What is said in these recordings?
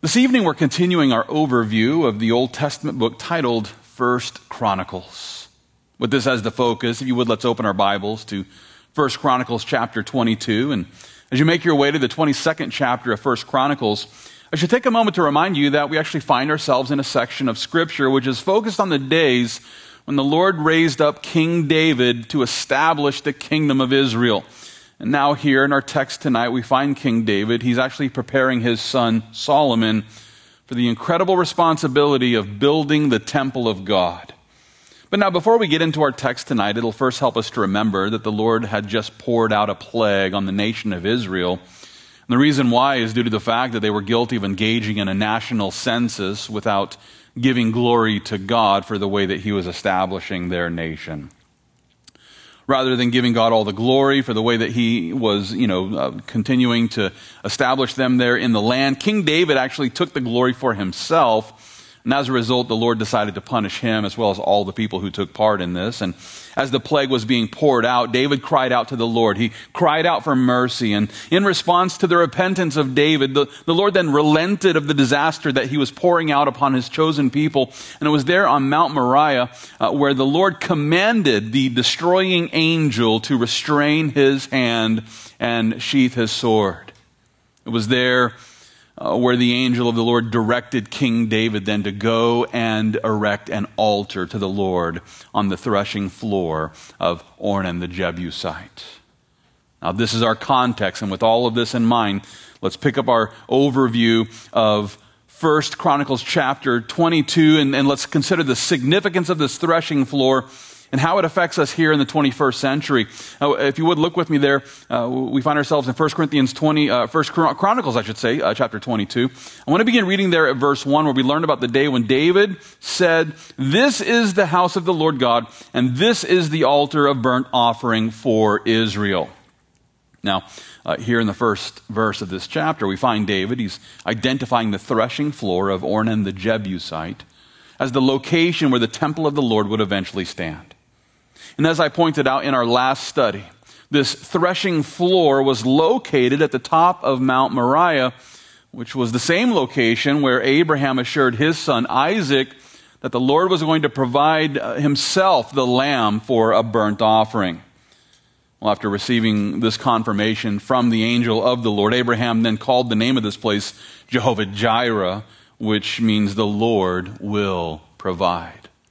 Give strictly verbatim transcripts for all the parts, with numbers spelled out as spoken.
This evening we're continuing our overview of the Old Testament book titled First Chronicles. With this as the focus, if you would, let's open our Bibles to First Chronicles chapter twenty-two. And as you make your way to the twenty-second chapter of First Chronicles, I should take a moment to remind you that we actually find ourselves in a section of Scripture which is focused on the days when the Lord raised up King David to establish the kingdom of Israel. And now here in our text tonight, we find King David. He's actually preparing his son Solomon for the incredible responsibility of building the temple of God. But now before we get into our text tonight, it'll first help us to remember that the Lord had just poured out a plague on the nation of Israel. And the reason why is due to the fact that they were guilty of engaging in a national census without giving glory to God for the way that he was establishing their nation. Rather than giving God all the glory for the way that he was, you know, uh, continuing to establish them there in the land, King David actually took the glory for himself. And as a result, the Lord decided to punish him as well as all the people who took part in this. And as the plague was being poured out, David cried out to the Lord. He cried out for mercy. And in response to the repentance of David, the, the Lord then relented of the disaster that he was pouring out upon his chosen people. And it was there on Mount Moriah uh, where the Lord commanded the destroying angel to restrain his hand and sheath his sword. It was there Uh, where the angel of the Lord directed King David then to go and erect an altar to the Lord on the threshing floor of Ornan the Jebusite. Now this is our context, and with all of this in mind, let's pick up our overview of First Chronicles chapter twenty-two, and, and let's consider the significance of this threshing floor and how it affects us here in the twenty-first century. Uh, if you would look with me there, uh, we find ourselves in First Corinthians twenty, uh, First Chronicles, I should say, uh, chapter twenty-two. I want to begin reading there at verse one, where we learned about the day when David said, "This is the house of the Lord God, and this is the altar of burnt offering for Israel." Now, uh, here in the first verse of this chapter, we find David. He's identifying the threshing floor of Ornan the Jebusite as the location where the temple of the Lord would eventually stand. And as I pointed out in our last study, this threshing floor was located at the top of Mount Moriah, which was the same location where Abraham assured his son Isaac that the Lord was going to provide himself the lamb for a burnt offering. Well, after receiving this confirmation from the angel of the Lord, Abraham then called the name of this place Jehovah-Jireh, which means the Lord will provide.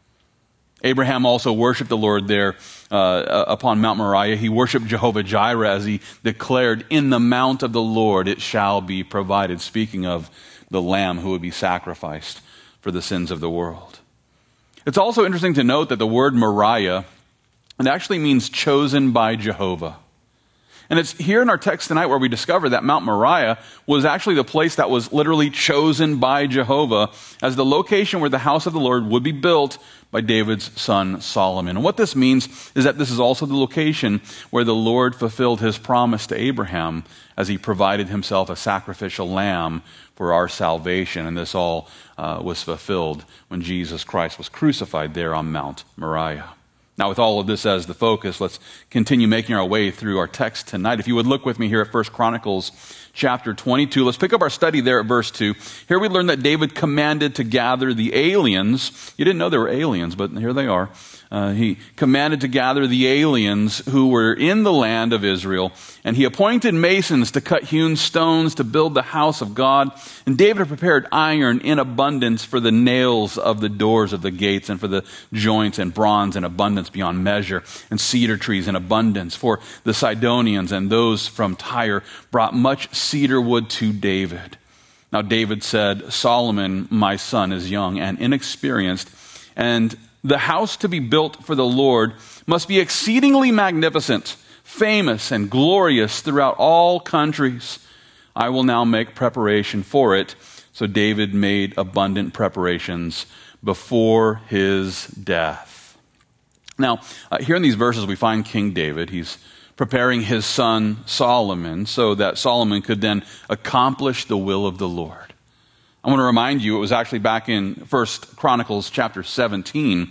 Abraham also worshiped the Lord there uh, upon Mount Moriah. He worshiped Jehovah-Jireh as he declared, "In the mount of the Lord it shall be provided," speaking of the lamb who would be sacrificed for the sins of the world. It's also interesting to note that the word Moriah, it actually means chosen by Jehovah. And it's here in our text tonight where we discover that Mount Moriah was actually the place that was literally chosen by Jehovah as the location where the house of the Lord would be built by David's son Solomon. And what this means is that this is also the location where the Lord fulfilled his promise to Abraham as he provided himself a sacrificial lamb for our salvation. And this all uh, was fulfilled when Jesus Christ was crucified there on Mount Moriah. Now, with all of this as the focus, let's continue making our way through our text tonight. If you would look with me here at First Chronicles chapter twenty-two, let's pick up our study there at verse two. Here we learn that David commanded to gather the aliens. You didn't know there were aliens, but here they are. Uh, he commanded to gather the aliens who were in the land of Israel, and he appointed masons to cut hewn stones to build the house of God. And David prepared iron in abundance for the nails of the doors of the gates and for the joints, and bronze in abundance beyond measure, and cedar trees in abundance. For the Sidonians and those from Tyre brought much cedar wood to David. Now David said, "Solomon, my son, is young and inexperienced, and the house to be built for the Lord must be exceedingly magnificent, famous and glorious throughout all countries. I will now make preparation for it." So David made abundant preparations before his death. Now, uh, here in these verses we find King David. He's preparing his son Solomon so that Solomon could then accomplish the will of the Lord. I want to remind you, it was actually back in First Chronicles chapter seventeen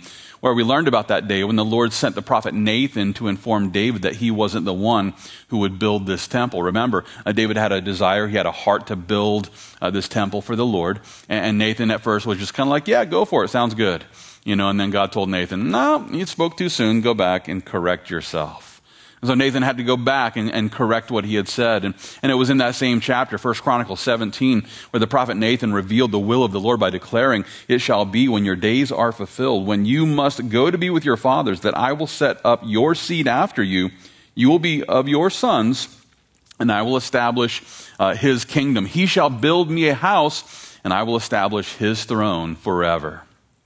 where we learned about that day when the Lord sent the prophet Nathan to inform David that he wasn't the one who would build this temple. Remember, uh, David had a desire, he had a heart to build uh, this temple for the Lord. And, and Nathan at first was just kind of like, yeah, go for it, sounds good. You know, and then God told Nathan, no, you spoke too soon, go back and correct yourself. And so Nathan had to go back and, and correct what he had said. And, and it was in that same chapter, First Chronicles seventeen, where the prophet Nathan revealed the will of the Lord by declaring, it shall be when your days are fulfilled, when you must go to be with your fathers, that I will set up your seed after you. You will be of your sons, and I will establish uh, his kingdom. He shall build me a house, and I will establish his throne forever.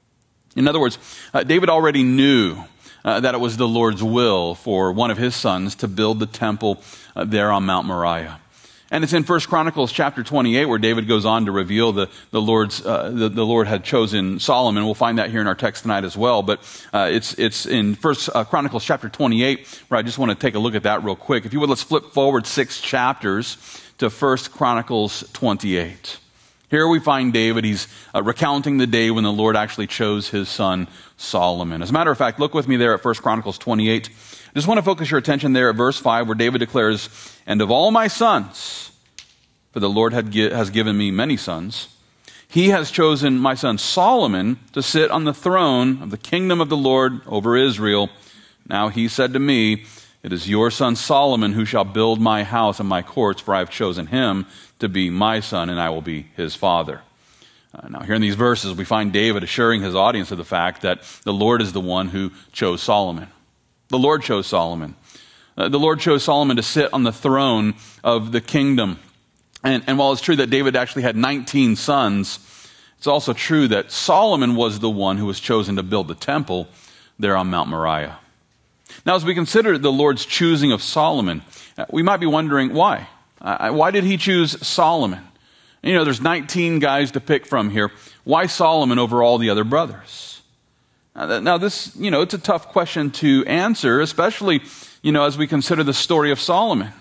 In other words, uh, David already knew Uh, that it was the Lord's will for one of his sons to build the temple uh, there on Mount Moriah. And it's in First Chronicles chapter twenty-eight where David goes on to reveal the, the Lord's, uh, the, the Lord had chosen Solomon. We'll find that here in our text tonight as well. But uh, it's, it's in First uh, Chronicles chapter twenty-eight where I just want to take a look at that real quick. If you would, let's flip forward six chapters to First Chronicles twenty-eight. Here we find David, he's uh, recounting the day when the Lord actually chose his son Solomon. As a matter of fact, look with me there at First Chronicles twenty-eight. I just want to focus your attention there at verse five where David declares, and of all my sons, for the Lord had gi- has given me many sons, he has chosen my son Solomon to sit on the throne of the kingdom of the Lord over Israel. Now he said to me, it is your son Solomon who shall build my house and my courts, for I have chosen him to be my son, and I will be his father. Uh, now, here in these verses, we find David assuring his audience of the fact that the Lord is the one who chose Solomon. The Lord chose Solomon. Uh, the Lord chose Solomon to sit on the throne of the kingdom. And, and while it's true that David actually had nineteen sons, it's also true that Solomon was the one who was chosen to build the temple there on Mount Moriah. Now, as we consider the Lord's choosing of Solomon, uh, we might be wondering why. Uh, why did he choose Solomon? You know, there's nineteen guys to pick from here. Why Solomon over all the other brothers? Now, now this, you know, it's a tough question to answer, especially, you know, as we consider the story of Solomon.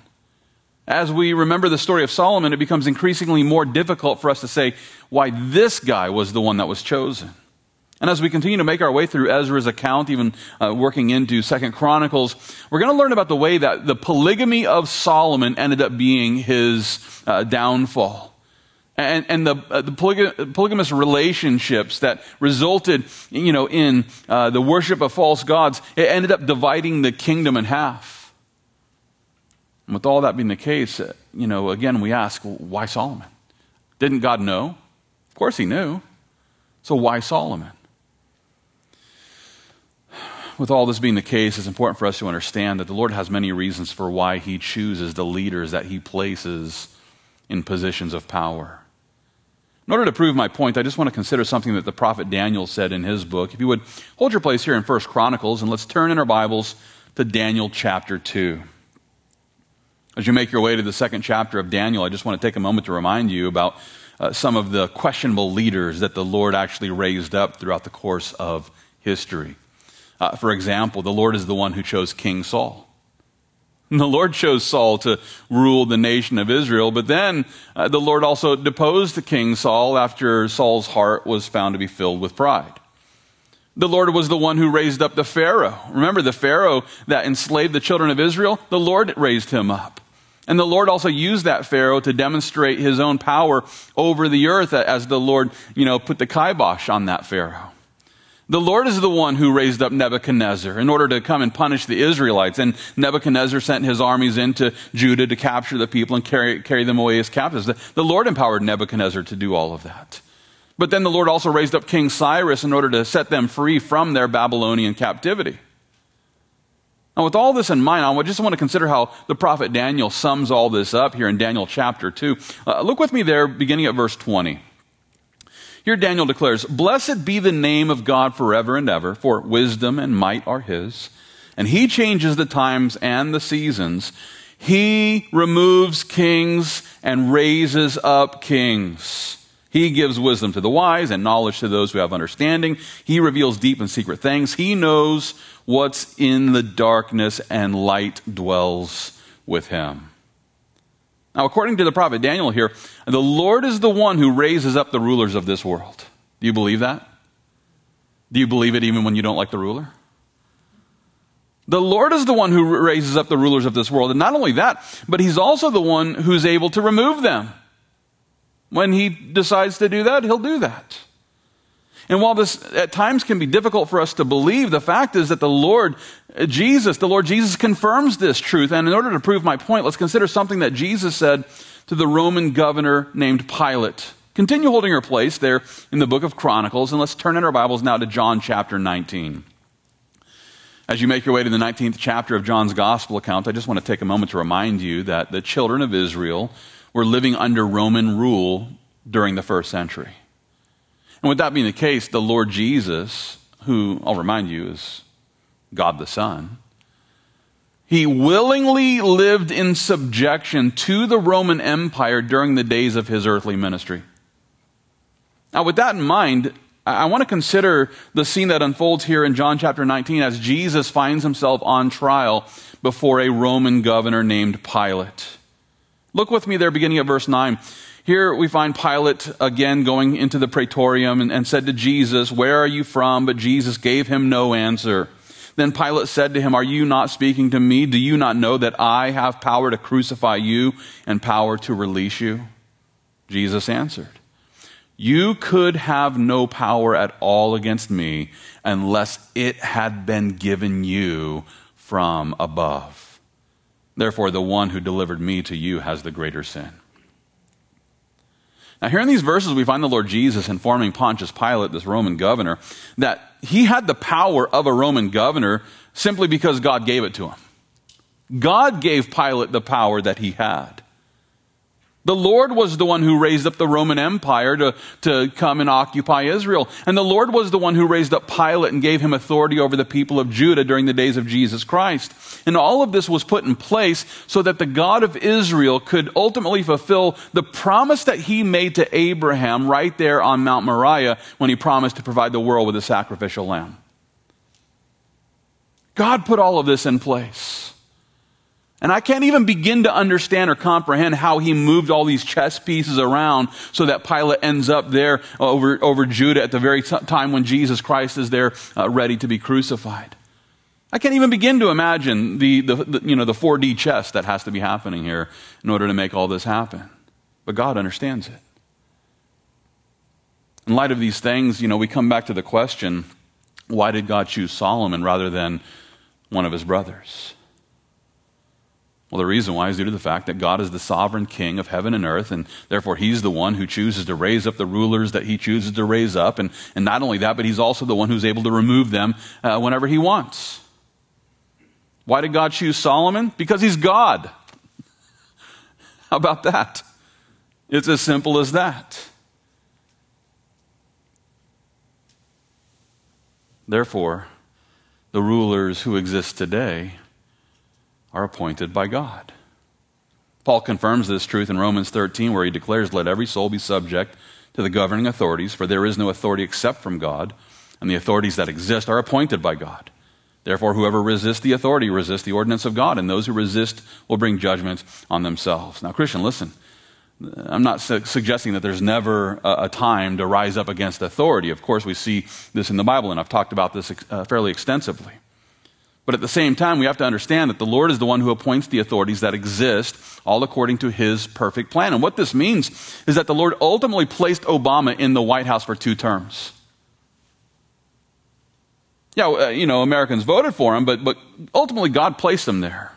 As we remember the story of Solomon, it becomes increasingly more difficult for us to say why this guy was the one that was chosen. And as we continue to make our way through Ezra's account, even uh, working into Second Chronicles, we're going to learn about the way that the polygamy of Solomon ended up being his uh, downfall. And, and the, uh, the polyg- polygamous relationships that resulted, you know, in uh, the worship of false gods, it ended up dividing the kingdom in half. And with all that being the case, uh, you know, again, we ask, well, why Solomon? Didn't God know? Of course he knew. So why Solomon? With all this being the case, it's important for us to understand that the Lord has many reasons for why he chooses the leaders that he places in positions of power. In order to prove my point, I just want to consider something that the prophet Daniel said in his book. If you would, hold your place here in First Chronicles, and let's turn in our Bibles to Daniel chapter two. As you make your way to the second chapter of Daniel, I just want to take a moment to remind you about uh, some of the questionable leaders that the Lord actually raised up throughout the course of history. Uh, for example, the Lord is the one who chose King Saul. And the Lord chose Saul to rule the nation of Israel, but then uh, the Lord also deposed King Saul after Saul's heart was found to be filled with pride. The Lord was the one who raised up the Pharaoh. Remember the Pharaoh that enslaved the children of Israel? The Lord raised him up. And the Lord also used that Pharaoh to demonstrate his own power over the earth as the Lord, you know, put the kibosh on that Pharaoh. The Lord is the one who raised up Nebuchadnezzar in order to come and punish the Israelites. And Nebuchadnezzar sent his armies into Judah to capture the people and carry, carry them away as captives. The, the Lord empowered Nebuchadnezzar to do all of that. But then the Lord also raised up King Cyrus in order to set them free from their Babylonian captivity. Now, with all this in mind, I just want to consider how the prophet Daniel sums all this up here in Daniel chapter two. Uh, look with me there, beginning at verse twenty. Here Daniel declares, "Blessed be the name of God forever and ever, for wisdom and might are his. And he changes the times and the seasons. He removes kings and raises up kings. He gives wisdom to the wise and knowledge to those who have understanding. He reveals deep and secret things. He knows what's in the darkness, and light dwells with him." Now, according to the prophet Daniel here, the Lord is the one who raises up the rulers of this world. Do you believe that? Do you believe it even when you don't like the ruler? The Lord is the one who raises up the rulers of this world. And not only that, but he's also the one who's able to remove them. When he decides to do that, he'll do that. And while this at times can be difficult for us to believe, the fact is that the Lord Jesus, the Lord Jesus confirms this truth. And in order to prove my point, let's consider something that Jesus said to the Roman governor named Pilate. Continue holding your place there in the book of Chronicles, and let's turn in our Bibles now to John chapter nineteen. As you make your way to the nineteenth chapter of John's gospel account, I just want to take a moment to remind you that the children of Israel were living under Roman rule during the first century. And with that being the case, the Lord Jesus, who I'll remind you is God the Son, he willingly lived in subjection to the Roman Empire during the days of his earthly ministry. Now, with that in mind, I want to consider the scene that unfolds here in John chapter nineteen as Jesus finds himself on trial before a Roman governor named Pilate. Look with me there, beginning at verse nine. Here we find Pilate again going into the praetorium and, and said to Jesus, "Where are you from?" But Jesus gave him no answer. Then Pilate said to him, "Are you not speaking to me? Do you not know that I have power to crucify you and power to release you?" Jesus answered, "You could have no power at all against me unless it had been given you from above. Therefore, the one who delivered me to you has the greater sin." Now, here in these verses, we find the Lord Jesus informing Pontius Pilate, this Roman governor, that he had the power of a Roman governor simply because God gave it to him. God gave Pilate the power that he had. The Lord was the one who raised up the Roman Empire to, to come and occupy Israel. And the Lord was the one who raised up Pilate and gave him authority over the people of Judah during the days of Jesus Christ. And all of this was put in place so that the God of Israel could ultimately fulfill the promise that he made to Abraham right there on Mount Moriah when he promised to provide the world with a sacrificial lamb. God put all of this in place. And I can't even begin to understand or comprehend how he moved all these chess pieces around so that Pilate ends up there over, over Judah at the very t- time when Jesus Christ is there uh, ready to be crucified. I can't even begin to imagine the, the, the, you know, the four D chess that has to be happening here in order to make all this happen. But God understands it. In light of these things, you know, we come back to the question, why did God choose Solomon rather than one of his brothers? Well, the reason why is due to the fact that God is the sovereign king of heaven and earth, and therefore he's the one who chooses to raise up the rulers that he chooses to raise up. And, and not only that, but he's also the one who's able to remove them uh, whenever he wants. Why did God choose Solomon? Because he's God. How about that? It's as simple as that. Therefore, the rulers who exist today are appointed by God. Paul confirms this truth in Romans thirteen, where he declares, "Let every soul be subject to the governing authorities, for there is no authority except from God, and the authorities that exist are appointed by God. Therefore, whoever resists the authority resists the ordinance of God, and those who resist will bring judgment on themselves." Now, Christian, listen. I'm not su- suggesting that there's never a, a time to rise up against authority. Of course, we see this in the Bible, and I've talked about this uh, fairly extensively. But at the same time, we have to understand that the Lord is the one who appoints the authorities that exist, all according to his perfect plan. And what this means is that the Lord ultimately placed Obama in the White House for two terms. Yeah, uh, you know, Americans voted for him, but, but ultimately God placed him there.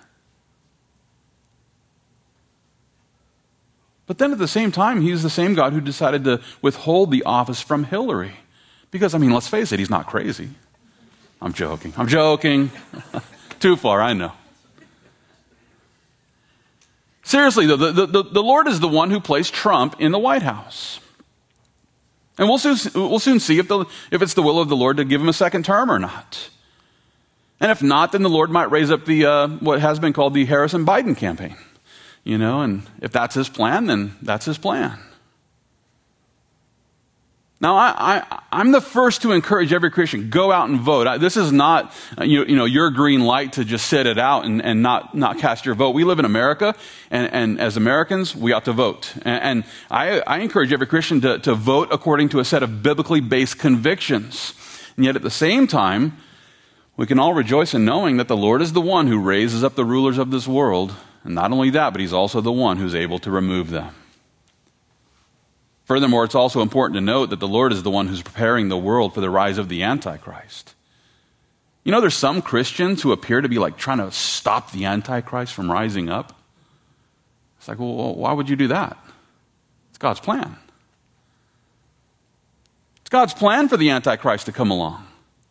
But then at the same time, he's the same God who decided to withhold the office from Hillary. Because, I mean, let's face it, he's not crazy. I'm joking. I'm joking. Too far, I know. Seriously, though, the, the, the Lord is the one who placed Trump in the White House. And we'll soon, we'll soon see if, the, if it's the will of the Lord to give him a second term or not. And if not, then the Lord might raise up the uh, what has been called the Harrison-Biden campaign. You know, and if that's his plan, then that's his plan. Now, I, I, I'm the first to encourage every Christian, go out and vote. I, this is not, you, you know, your green light to just sit it out and, and not, not cast your vote. We live in America, and, and as Americans, we ought to vote. And, and I, I encourage every Christian to, to vote according to a set of biblically based convictions. And yet at the same time, we can all rejoice in knowing that the Lord is the one who raises up the rulers of this world. And not only that, but he's also the one who's able to remove them. Furthermore, it's also important to note that the Lord is the one who's preparing the world for the rise of the Antichrist. You know, there's some Christians who appear to be like trying to stop the Antichrist from rising up. It's like, well, why would you do that? It's God's plan. It's God's plan for the Antichrist to come along.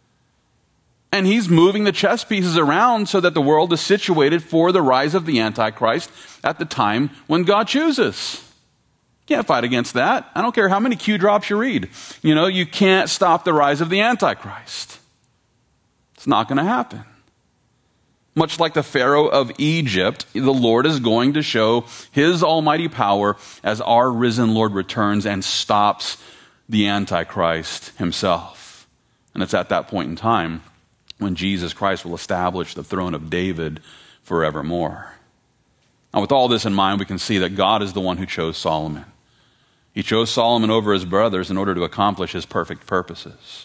And he's moving the chess pieces around so that the world is situated for the rise of the Antichrist at the time when God chooses. Can't fight against that. I don't care how many Q drops you read. You know, you can't stop the rise of the Antichrist. It's not going to happen. Much like the Pharaoh of Egypt, the Lord is going to show his almighty power as our risen Lord returns and stops the Antichrist himself. And it's at that point in time when Jesus Christ will establish the throne of David forevermore. Now, with all this in mind, we can see that God is the one who chose Solomon. He chose Solomon over his brothers in order to accomplish his perfect purposes.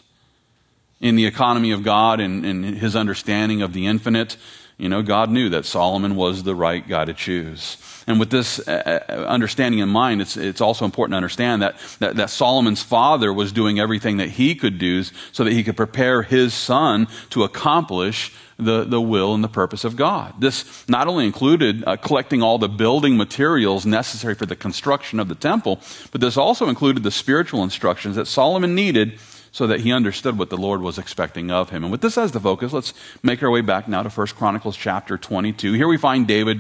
In the economy of God and, and his understanding of the infinite, you know, God knew that Solomon was the right guy to choose. And with this uh, understanding in mind, it's, it's also important to understand that, that, that Solomon's father was doing everything that he could do so that he could prepare his son to accomplish the, the will and the purpose of God. This not only included uh, collecting all the building materials necessary for the construction of the temple, but this also included the spiritual instructions that Solomon needed so that he understood what the Lord was expecting of him. And with this as the focus, let's make our way back now to First Chronicles chapter twenty-two. Here we find David.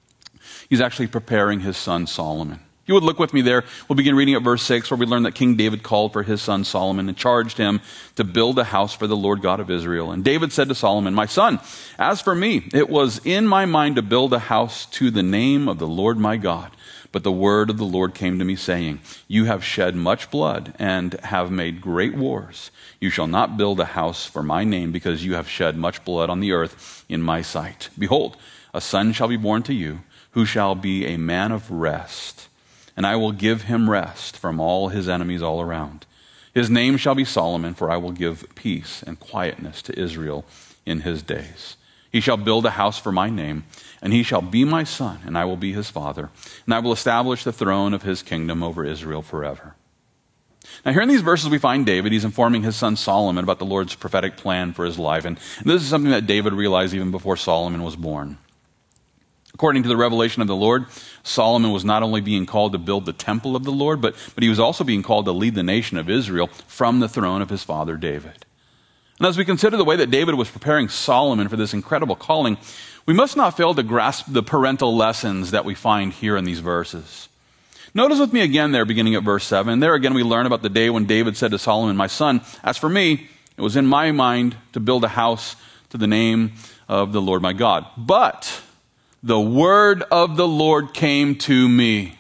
He's actually preparing his son Solomon. If you would look with me there, we'll begin reading at verse six, where we learn that King David called for his son Solomon and charged him to build a house for the Lord God of Israel. And David said to Solomon, "My son, as for me, it was in my mind to build a house to the name of the Lord my God. But the word of the Lord came to me, saying, You have shed much blood and have made great wars. You shall not build a house for my name, because you have shed much blood on the earth in my sight. Behold, a son shall be born to you, who shall be a man of rest. And I will give him rest from all his enemies all around. His name shall be Solomon, for I will give peace and quietness to Israel in his days. He shall build a house for my name, and he shall be my son, and I will be his father. And I will establish the throne of his kingdom over Israel forever." Now here in these verses we find David. He's informing his son Solomon about the Lord's prophetic plan for his life. And this is something that David realized even before Solomon was born. According to the revelation of the Lord, Solomon was not only being called to build the temple of the Lord, but, but he was also being called to lead the nation of Israel from the throne of his father David. And as we consider the way that David was preparing Solomon for this incredible calling, we must not fail to grasp the parental lessons that we find here in these verses. Notice with me again there, beginning at verse seven. There again we learn about the day when David said to Solomon, "My son, as for me, it was in my mind to build a house to the name of the Lord my God. But the word of the Lord came to me."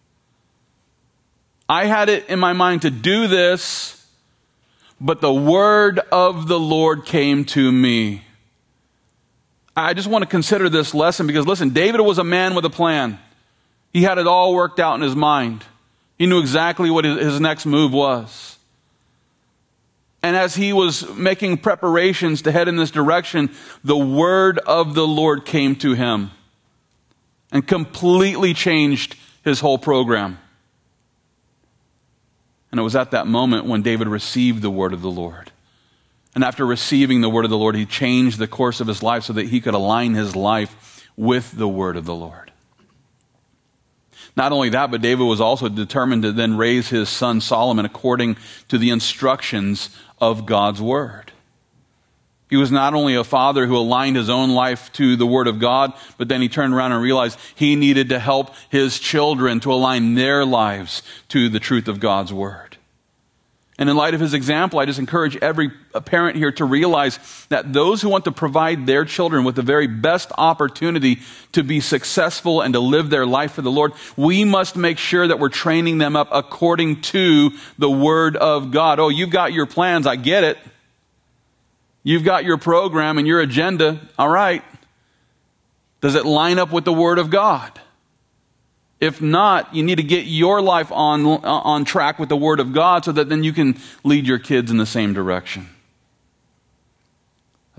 I had it in my mind to do this, but the word of the Lord came to me. I just want to consider this lesson because, listen, David was a man with a plan. He had it all worked out in his mind. He knew exactly what his next move was. And as he was making preparations to head in this direction, the word of the Lord came to him and completely changed his whole program. And it was at that moment when David received the word of the Lord. And after receiving the word of the Lord, he changed the course of his life so that he could align his life with the word of the Lord. Not only that, but David was also determined to then raise his son Solomon according to the instructions of God's word. He was not only a father who aligned his own life to the word of God, but then he turned around and realized he needed to help his children to align their lives to the truth of God's word. And in light of his example, I just encourage every parent here to realize that those who want to provide their children with the very best opportunity to be successful and to live their life for the Lord, we must make sure that we're training them up according to the word of God. Oh, you've got your plans, I get it. You've got your program and your agenda, all right. Does it line up with the word of God? If not, you need to get your life on, on track with the word of God so that then you can lead your kids in the same direction.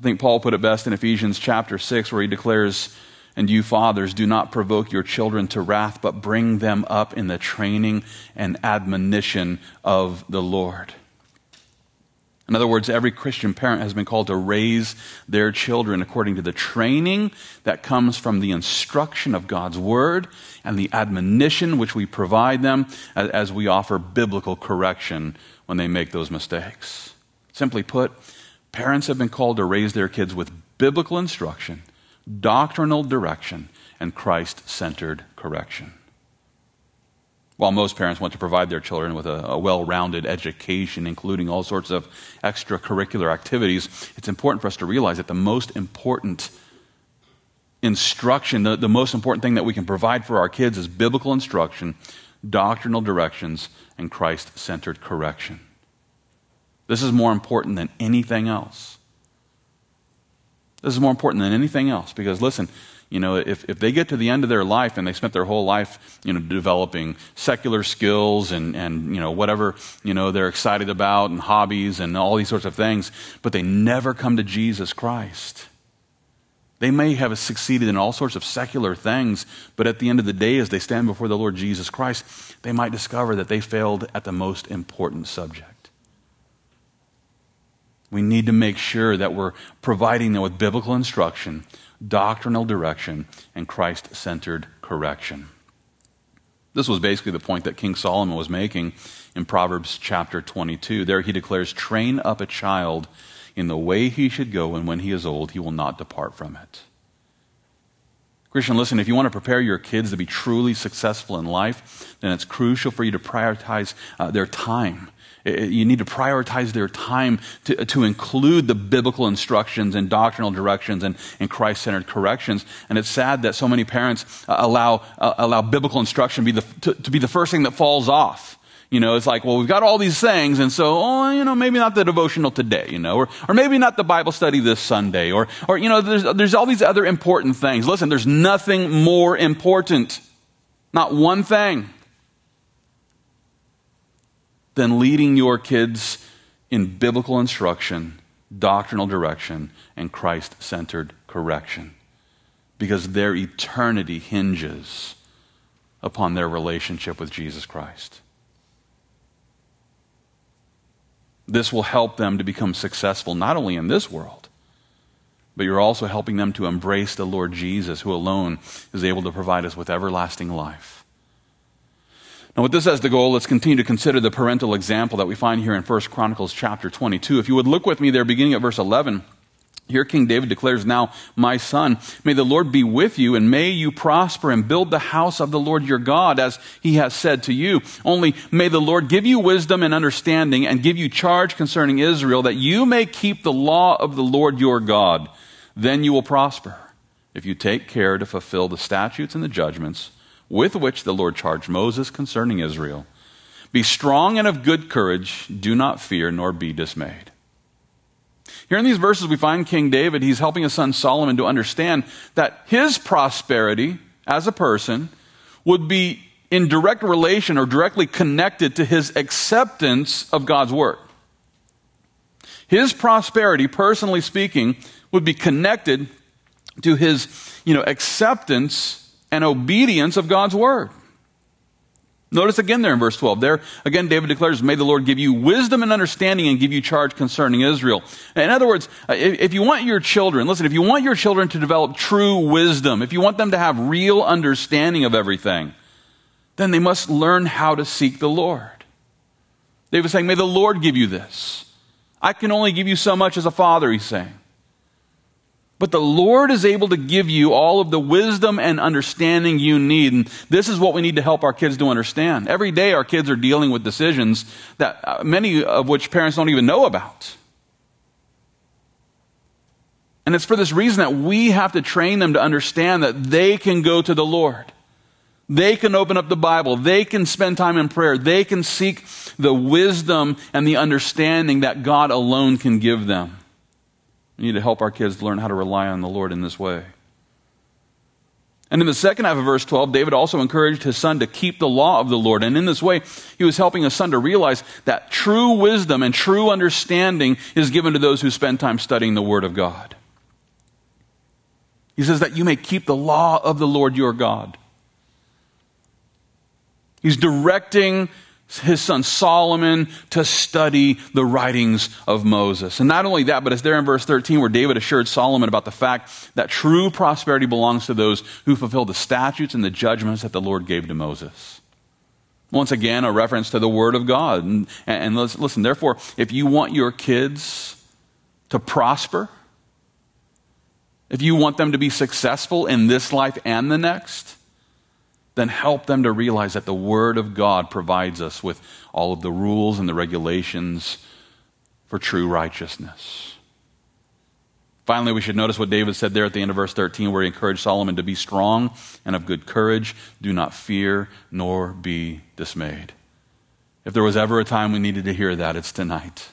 think Paul put it best in Ephesians chapter six, where he declares, "And you fathers, do not provoke your children to wrath, but bring them up in the training and admonition of the Lord." In other words, every Christian parent has been called to raise their children according to the training that comes from the instruction of God's Word and the admonition which we provide them as we offer biblical correction when they make those mistakes. Simply put, parents have been called to raise their kids with biblical instruction, doctrinal direction, and Christ-centered correction. While most parents want to provide their children with a, a well-rounded education, including all sorts of extracurricular activities, it's important for us to realize that the most important instruction, the, the most important thing that we can provide for our kids is biblical instruction, doctrinal directions, and Christ-centered correction. This is more important than anything else. This is more important than anything else because, listen, you know, if, if they get to the end of their life and they spent their whole life, you know, developing secular skills and, and, you know, whatever, you know, they're excited about and hobbies and all these sorts of things, but they never come to Jesus Christ. They may have succeeded in all sorts of secular things, but at the end of the day, as they stand before the Lord Jesus Christ, they might discover that they failed at the most important subject. We need to make sure that we're providing them with biblical instruction, doctrinal direction, and Christ-centered correction. This was basically the point that King Solomon was making in Proverbs chapter twenty-two. There he declares, "Train up a child in the way he should go, and when he is old, he will not depart from it." Christian, listen, if you want to prepare your kids to be truly successful in life, then it's crucial for you to prioritize uh, their time. You need to prioritize their time to, to include the biblical instructions and doctrinal directions and, and Christ-centered corrections. And it's sad that so many parents uh, allow uh, allow biblical instruction be the, to, to be the first thing that falls off. You know, it's like, well, we've got all these things, and so, oh, you know, maybe not the devotional today, you know, or, or maybe not the Bible study this Sunday, or, or you know, there's, there's all these other important things. Listen, there's nothing more important, not one thing, than leading your kids in biblical instruction, doctrinal direction, and Christ-centered correction. Because their eternity hinges upon their relationship with Jesus Christ. This will help them to become successful not only in this world, but you're also helping them to embrace the Lord Jesus, who alone is able to provide us with everlasting life. Now, with this as the goal, let's continue to consider the parental example that we find here in First Chronicles chapter twenty-two. If you would look with me there, beginning at verse eleven, here King David declares, "Now, my son, may the Lord be with you, and may you prosper and build the house of the Lord your God, as he has said to you. Only may the Lord give you wisdom and understanding, and give you charge concerning Israel, that you may keep the law of the Lord your God. Then you will prosper, if you take care to fulfill the statutes and the judgments with which the Lord charged Moses concerning Israel. Be strong and of good courage. Do not fear, nor be dismayed." Here in these verses, we find King David, he's helping his son Solomon to understand that his prosperity as a person would be in direct relation or directly connected to his acceptance of God's word. His prosperity, personally speaking, would be connected to his, you know, acceptance and obedience of God's word. Notice again there in verse twelve. There again David declares, "May the Lord give you wisdom and understanding and give you charge concerning Israel." In other words, if you want your children, listen, if you want your children to develop true wisdom, if you want them to have real understanding of everything, then they must learn how to seek the Lord. David's saying, may the Lord give you this. I can only give you so much as a father, he's saying. But the Lord is able to give you all of the wisdom and understanding you need. And this is what we need to help our kids to understand. Every day our kids are dealing with decisions that uh, many of which parents don't even know about. And it's for this reason that we have to train them to understand that they can go to the Lord. They can open up the Bible. They can spend time in prayer. They can seek the wisdom and the understanding that God alone can give them. We need to help our kids learn how to rely on the Lord in this way. And in the second half of verse twelve, David also encouraged his son to keep the law of the Lord. And in this way, he was helping his son to realize that true wisdom and true understanding is given to those who spend time studying the Word of God. He says that you may keep the law of the Lord your God. He's directing his son Solomon to study the writings of Moses. And not only that, but it's there in verse thirteen where David assured Solomon about the fact that true prosperity belongs to those who fulfill the statutes and the judgments that the Lord gave to Moses. Once again, a reference to the Word of God. And, and listen, therefore, if you want your kids to prosper, if you want them to be successful in this life and the next, then help them to realize that the Word of God provides us with all of the rules and the regulations for true righteousness. Finally, we should notice what David said there at the end of verse thirteen, where he encouraged Solomon to be strong and of good courage. Do not fear nor be dismayed. If there was ever a time we needed to hear that, it's tonight.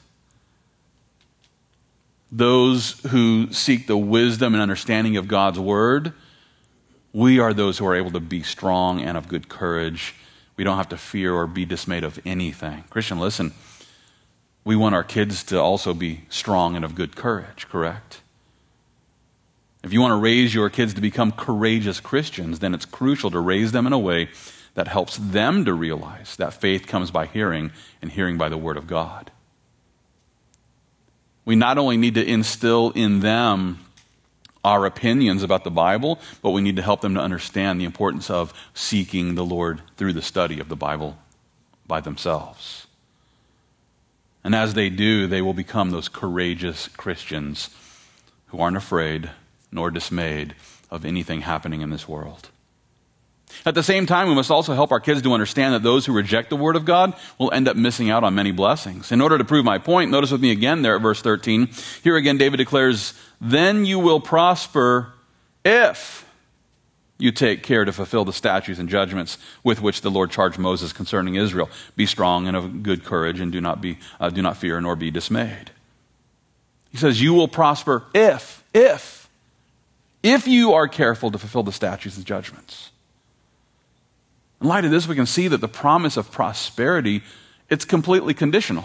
Those who seek the wisdom and understanding of God's Word, we are those who are able to be strong and of good courage. We don't have to fear or be dismayed of anything. Christian, listen, we want our kids to also be strong and of good courage, correct? If you want to raise your kids to become courageous Christians, then it's crucial to raise them in a way that helps them to realize that faith comes by hearing and hearing by the Word of God. We not only need to instill in them our opinions about the Bible, but we need to help them to understand the importance of seeking the Lord through the study of the Bible by themselves. And as they do, they will become those courageous Christians who aren't afraid nor dismayed of anything happening in this world. At the same time, we must also help our kids to understand that those who reject the Word of God will end up missing out on many blessings. In order to prove my point, notice with me again there at verse thirteen. Here again, David declares, "Then you will prosper if you take care to fulfill the statutes and judgments with which the Lord charged Moses concerning Israel. Be strong and of good courage, and do not be uh, do not fear nor be dismayed." He says, "You will prosper if, if, if you are careful to fulfill the statutes and judgments." In light of this, we can see that the promise of prosperity, it's completely conditional.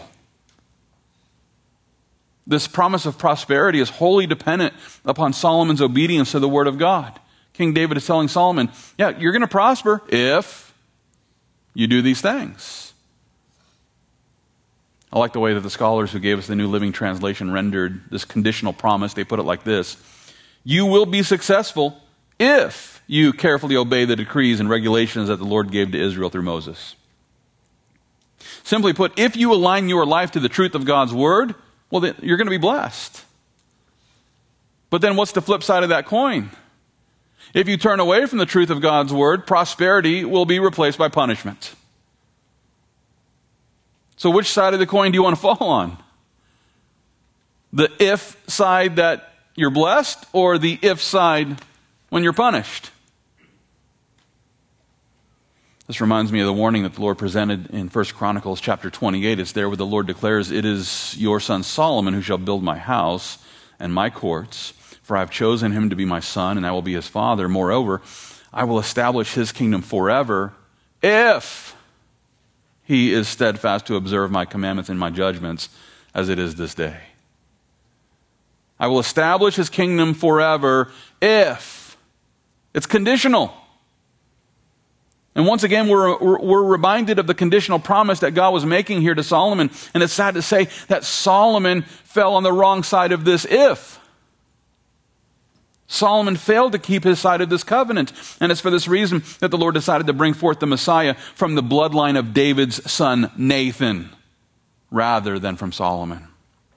This promise of prosperity is wholly dependent upon Solomon's obedience to the Word of God. King David is telling Solomon, yeah, you're going to prosper if you do these things. I like the way that the scholars who gave us the New Living Translation rendered this conditional promise. They put it like this: you will be successful if you carefully obey the decrees and regulations that the Lord gave to Israel through Moses. Simply put, if you align your life to the truth of God's Word, well, then you're going to be blessed. But then what's the flip side of that coin? If you turn away from the truth of God's Word, prosperity will be replaced by punishment. So which side of the coin do you want to fall on? The if side that you're blessed, or the if side when you're punished? This reminds me of the warning that the Lord presented in First Chronicles chapter twenty-eight. It's there where the Lord declares, "It is your son Solomon who shall build my house and my courts, for I have chosen him to be my son, and I will be his father. Moreover, I will establish his kingdom forever if he is steadfast to observe my commandments and my judgments as it is this day." I will establish his kingdom forever if. It's conditional. And once again, we're, we're, we're reminded of the conditional promise that God was making here to Solomon. And it's sad to say that Solomon fell on the wrong side of this if. Solomon failed to keep his side of this covenant. And it's for this reason that the Lord decided to bring forth the Messiah from the bloodline of David's son Nathan, rather than from Solomon.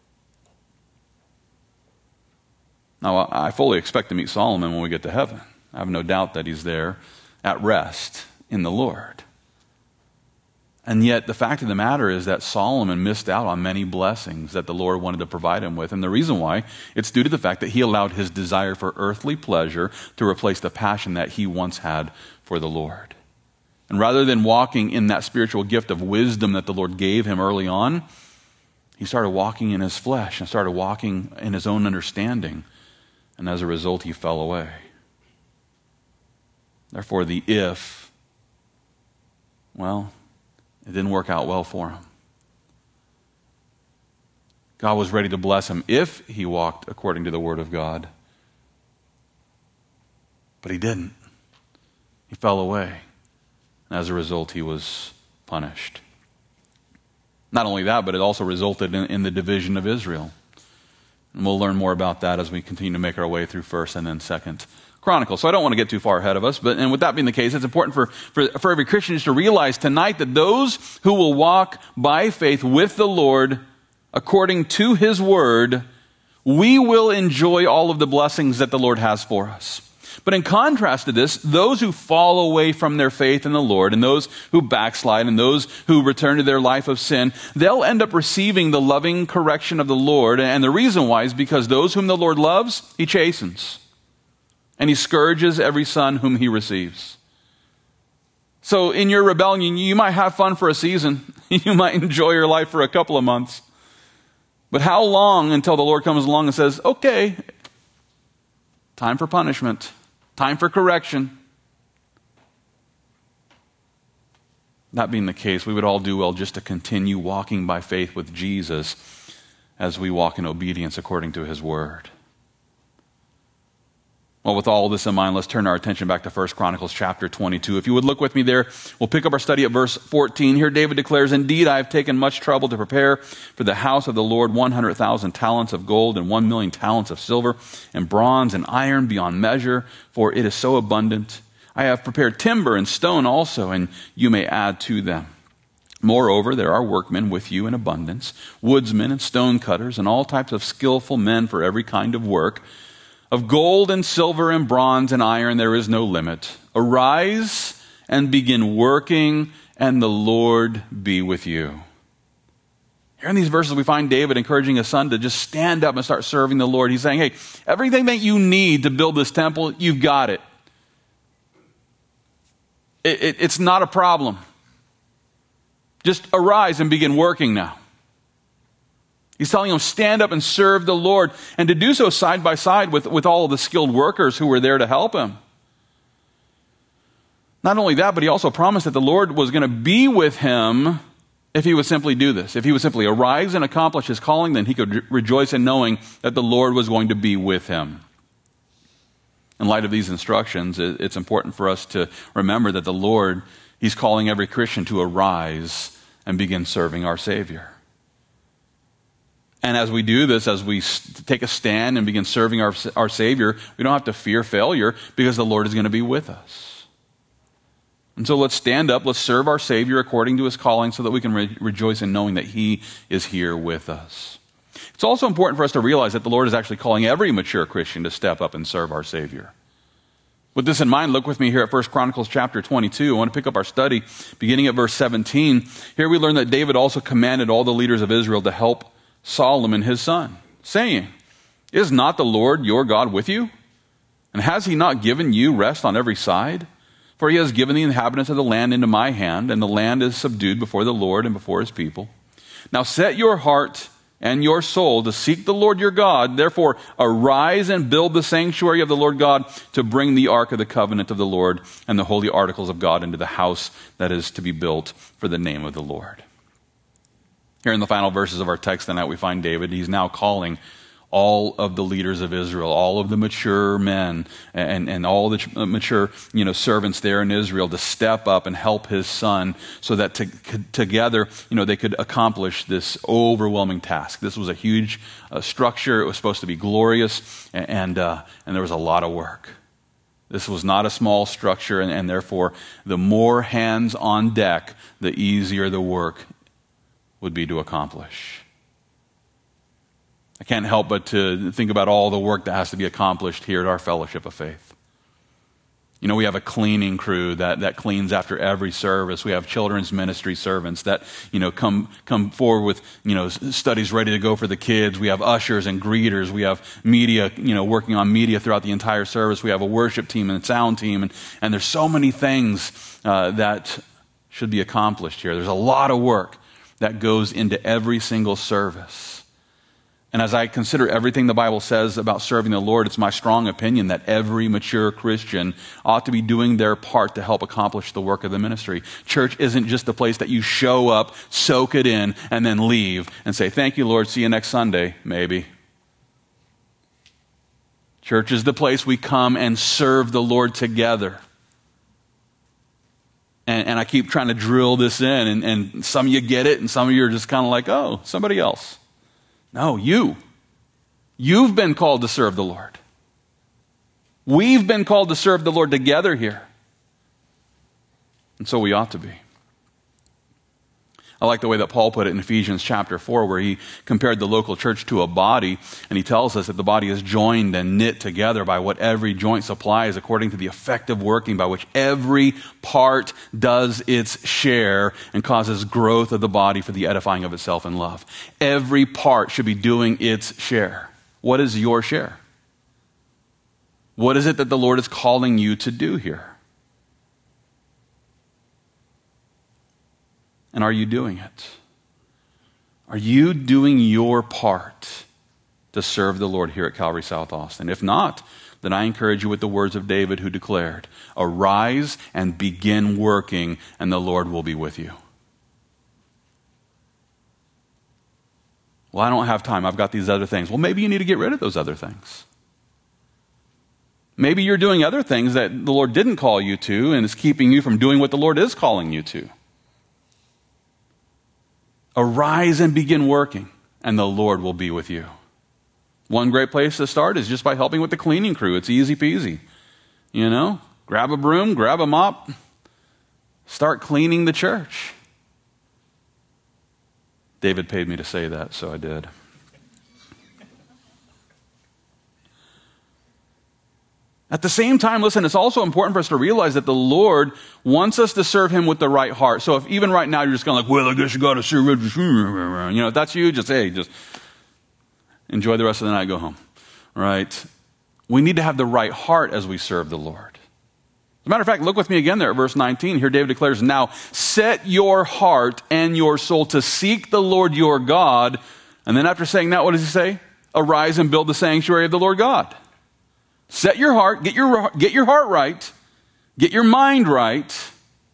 Now, I fully expect to meet Solomon when we get to heaven. I have no doubt that he's there at rest in the Lord. And yet the fact of the matter is that Solomon missed out on many blessings that the Lord wanted to provide him with. And the reason why, it's due to the fact that he allowed his desire for earthly pleasure to replace the passion that he once had for the Lord. And rather than walking in that spiritual gift of wisdom that the Lord gave him early on, he started walking in his flesh and started walking in his own understanding. And as a result, he fell away. Therefore, the if, well, it didn't work out well for him. God was ready to bless him if he walked according to the word of God. But he didn't. He fell away. And as a result, he was punished. Not only that, but it also resulted in, in the division of Israel. And we'll learn more about that as we continue to make our way through First and then Second Chronicles. So I don't want to get too far ahead of us, but and with that being the case, it's important for, for, for every Christian just to realize tonight that those who will walk by faith with the Lord according to his word, we will enjoy all of the blessings that the Lord has for us. But in contrast to this, those who fall away from their faith in the Lord and those who backslide and those who return to their life of sin, they'll end up receiving the loving correction of the Lord. And the reason why is because those whom the Lord loves, he chastens. And he scourges every son whom he receives. So in your rebellion, you might have fun for a season. You might enjoy your life for a couple of months. But how long until the Lord comes along and says, okay, time for punishment. Time for correction. That being the case, we would all do well just to continue walking by faith with Jesus as we walk in obedience according to his word. Well, with all this in mind, let's turn our attention back to First Chronicles chapter twenty-two. If you would look with me there, we'll pick up our study at verse fourteen. Here David declares, "Indeed, I have taken much trouble to prepare for the house of the Lord one hundred thousand talents of gold and one million talents of silver and bronze and iron beyond measure, for it is so abundant. I have prepared timber and stone also, and you may add to them. Moreover, there are workmen with you in abundance, woodsmen and stone cutters and all types of skillful men for every kind of work. Of gold and silver and bronze and iron there is no limit. Arise and begin working, and the Lord be with you." Here in these verses we find David encouraging his son to just stand up and start serving the Lord. He's saying, hey, everything that you need to build this temple, you've got it. it, it it's not a problem. Just arise and begin working now. He's telling them, stand up and serve the Lord, and to do so side by side with, with all of the skilled workers who were there to help him. Not only that, but he also promised that the Lord was going to be with him if he would simply do this. If he would simply arise and accomplish his calling, then he could re- rejoice in knowing that the Lord was going to be with him. In light of these instructions, it, it's important for us to remember that the Lord, he's calling every Christian to arise and begin serving our Savior. And as we do this, as we take a stand and begin serving our, our Savior, we don't have to fear failure because the Lord is going to be with us. And so let's stand up, let's serve our Savior according to his calling so that we can re- rejoice in knowing that he is here with us. It's also important for us to realize that the Lord is actually calling every mature Christian to step up and serve our Savior. With this in mind, look with me here at First Chronicles chapter twenty-two. I want to pick up our study beginning at verse seventeen. Here we learn that David also commanded all the leaders of Israel to help Solomon his son, saying, "Is not the Lord your God with you? And has he not given you rest on every side? For he has given the inhabitants of the land into my hand, and the land is subdued before the Lord and before his people. Now set your heart and your soul to seek the Lord your God. Therefore arise and build the sanctuary of the Lord God to bring the ark of the covenant of the Lord and the holy articles of God into the house that is to be built for the name of the Lord." Here in the final verses of our text tonight, we find David. He's now calling all of the leaders of Israel, all of the mature men and, and all the mature, you know, servants there in Israel to step up and help his son so that to, together, you know, they could accomplish this overwhelming task. This was a huge uh, structure. It was supposed to be glorious, and, and, uh, and there was a lot of work. This was not a small structure, and, and therefore, the more hands on deck, the easier the work would be to accomplish. I can't help but to think about all the work that has to be accomplished here at our Fellowship of Faith. You know, we have a cleaning crew that, that cleans after every service. We have children's ministry servants that, you know, come come forward with, you know, studies ready to go for the kids. We have ushers and greeters. We have media, you know, working on media throughout the entire service. We have a worship team and a sound team. And, and there's so many things uh, that should be accomplished here. There's a lot of work that goes into every single service. And as I consider everything the Bible says about serving the Lord, it's my strong opinion that every mature Christian ought to be doing their part to help accomplish the work of the ministry. Church isn't just a place that you show up, soak it in, and then leave and say, thank you, Lord, see you next Sunday, maybe. Church is the place we come and serve the Lord together. And, and I keep trying to drill this in, and, and some of you get it, and some of you are just kind of like, oh, somebody else. No, you. You've been called to serve the Lord. We've been called to serve the Lord together here. And so we ought to be. I like the way that Paul put it in Ephesians chapter four, where he compared the local church to a body, and he tells us that the body is joined and knit together by what every joint supplies according to the effective working by which every part does its share and causes growth of the body for the edifying of itself in love. Every part should be doing its share. What is your share? What is it that the Lord is calling you to do here? And are you doing it? Are you doing your part to serve the Lord here at Calvary South Austin? If not, then I encourage you with the words of David, who declared, arise and begin working, and the Lord will be with you. Well, I don't have time. I've got these other things. Well, maybe you need to get rid of those other things. Maybe you're doing other things that the Lord didn't call you to, and is keeping you from doing what the Lord is calling you to. Arise and begin working, and the Lord will be with you. One great place to start is just by helping with the cleaning crew. It's easy peasy. You know, grab a broom, grab a mop, start cleaning the church. David paid me to say that, so I did. At the same time, listen, it's also important for us to realize that the Lord wants us to serve him with the right heart. So if even right now you're just kind of like, well, I guess you got to serve him. You know, if that's you, just, hey, just enjoy the rest of the night, go home. Right? We need to have the right heart as we serve the Lord. As a matter of fact, look with me again there at verse nineteen. Here David declares, now set your heart and your soul to seek the Lord your God. And then after saying that, what does he say? Arise and build the sanctuary of the Lord God. Set your heart, get your, get your heart right, get your mind right,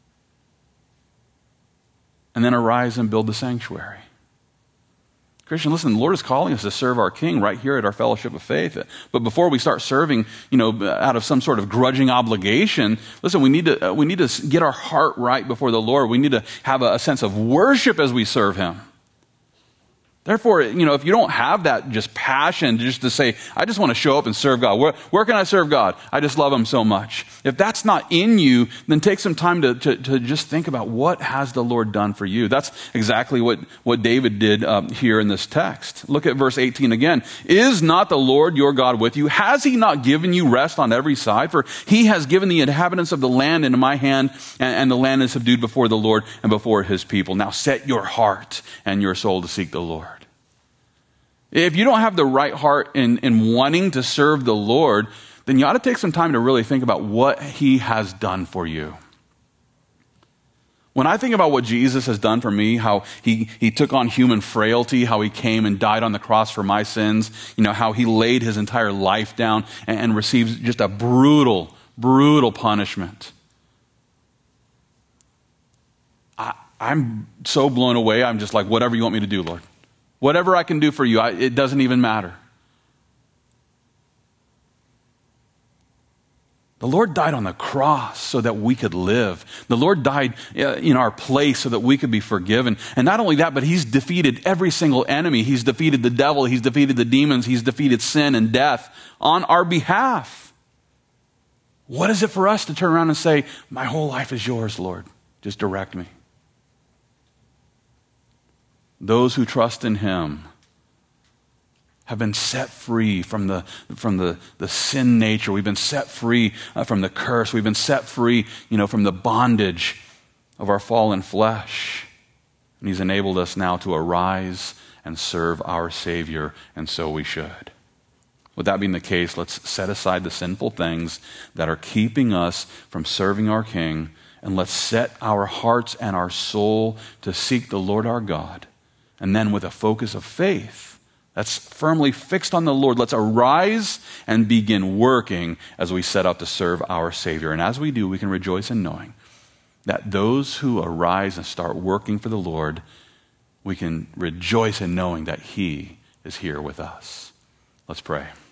and then arise and build the sanctuary. Christian, listen, the Lord is calling us to serve our King right here at our fellowship of faith. But before we start serving, you know, out of some sort of grudging obligation, listen, we need to, uh, we need to get our heart right before the Lord. We need to have a, a sense of worship as we serve him. Therefore, you know, if you don't have that just passion just to say, I just want to show up and serve God. Where, where can I serve God? I just love him so much. If that's not in you, then take some time to, to, to just think about what has the Lord done for you. That's exactly what, what David did um, here in this text. Look at verse eighteen again. Is not the Lord your God with you? Has he not given you rest on every side? For he has given the inhabitants of the land into my hand, and, and the land is subdued before the Lord and before his people. Now set your heart and your soul to seek the Lord. If you don't have the right heart in, in wanting to serve the Lord, then you ought to take some time to really think about what he has done for you. When I think about what Jesus has done for me, how he, he took on human frailty, how he came and died on the cross for my sins, you know, how he laid his entire life down and, and received just a brutal, brutal punishment. I, I'm so blown away. I'm just like, whatever you want me to do, Lord. Whatever I can do for you, I, it doesn't even matter. The Lord died on the cross so that we could live. The Lord died in our place so that we could be forgiven. And not only that, but he's defeated every single enemy. He's defeated the devil. He's defeated the demons. He's defeated sin and death on our behalf. What is it for us to turn around and say, my whole life is yours, Lord. Just direct me. Those who trust in him have been set free from the, from the, the sin nature. We've been set free uh, from the curse. We've been set free, you know, from the bondage of our fallen flesh. And he's enabled us now to arise and serve our Savior, and so we should. With that being the case, let's set aside the sinful things that are keeping us from serving our King, and let's set our hearts and our soul to seek the Lord our God. And then with a focus of faith, that's firmly fixed on the Lord, let's arise and begin working as we set out to serve our Savior. And as we do, we can rejoice in knowing that those who arise and start working for the Lord, we can rejoice in knowing that He is here with us. Let's pray.